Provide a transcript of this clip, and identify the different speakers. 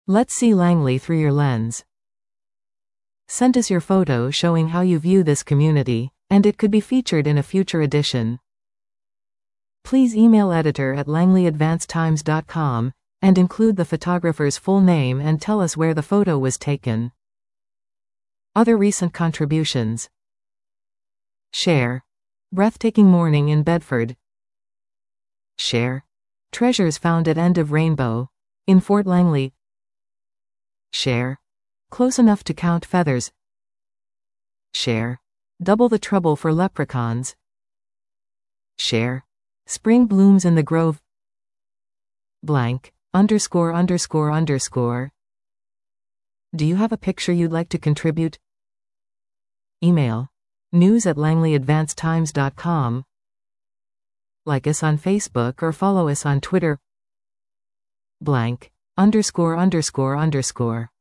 Speaker 1: Let's see Langley through your lens. Send us your photo showing how you view this community, and it could be featured in a future edition. Please email editor@langleyadvancedtimes.com and include the photographer's full name and tell us where the photo was taken. Other recent contributions. Share. Breathtaking morning in Bedford. Share. Treasures found at end of rainbow in Fort Langley. Share. Close enough to count feathers. Share. Double the trouble for leprechauns. Share. Spring blooms in the grove. Blank. ____. Do you have a picture you'd like to contribute? Email. news@langleyadvancedtimes.com. Like us on Facebook or follow us on Twitter. Blank. _____.